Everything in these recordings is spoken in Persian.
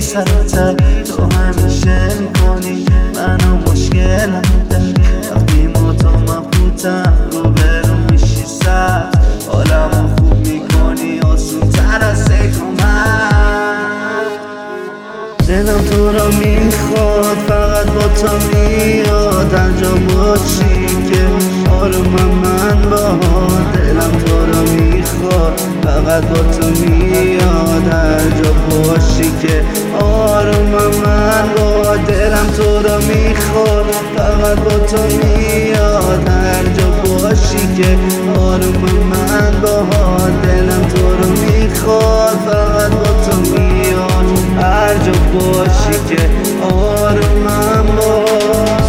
سر و ته تو همیشه میکنی منو مشکلم در وقتی ما تو مبهوتم روبرو میشی سر حالمو خوب میکنی آسون تر از ذکر من دلم تو را میخواد فقط با تو میاد هر جا باشی که آرومم من باهات دلم تو را میخواد فقط با تو میاد هر جا باشی که آرومم من باهات دلم تو را میخواد فقط با تو میاد هر جا باشی که آرومم من باهات دلم تو را میخواد فقط با تو میاد هر جا باشی که آرومم باهات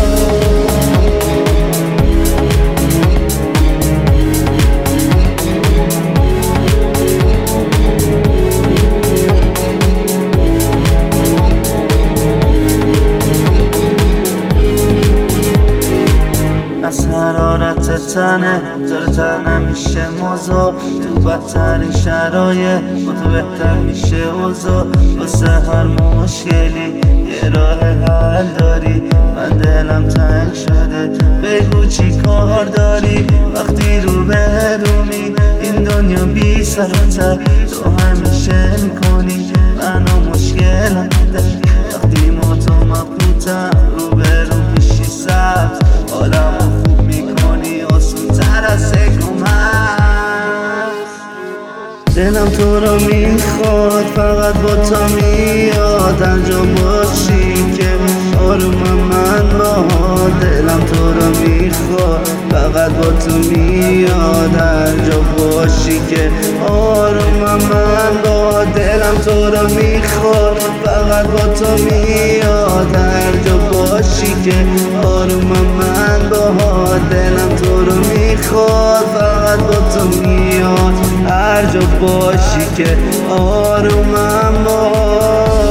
از حرارت تنه زرتر نمیشه موضوع تو بدترین شرایط با تو بهتر میشه اوضاع واسه هر مشکلی یه راه حل داری من دلم تنگ شده بگو چی کار داری وقتی رو برومی این دنیا بی سر و ته تو همیشه میکنی منو مشکلم در وقتی ما تو مبهوتم رو برو میشی سبز حالمو خوب میکنی آسون تر از ذکر من دلم تو را میخواد فقط با تو میاد هر جا باشی که آرومم من باهات دلم تو را میخواد فقط با تو میاد هر جا باشی که آرومم من باهات دلم تو را میخواد فقط با تو میاد هر جا باشی که آرومم من باهات دلم تو را میخواد فقط با تو میاد هر جا باشی که آرومم باهات